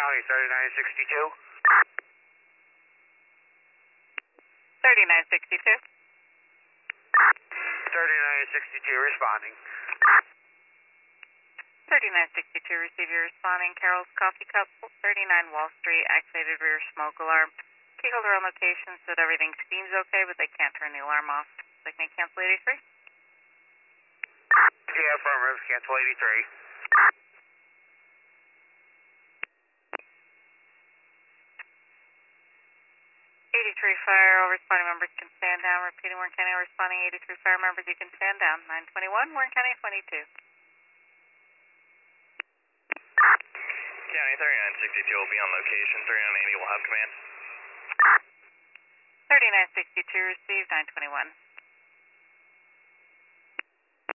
County, 3962. 3962. 3962 responding. 3962, receiver responding. Carol's Coffee Cup, 39 Wall Street, activated rear smoke alarm. Key holder on location said everything seems okay, but they can't turn the alarm off. They can cancel 83? Yeah, affirmative, cancel 83. 83 fire, all responding members can stand down. Repeating, Warren County, all responding 83 fire members, you can stand down. 921, Warren County, 22. County 3962 will be on location. 3980 will have command. 3962 received, 921.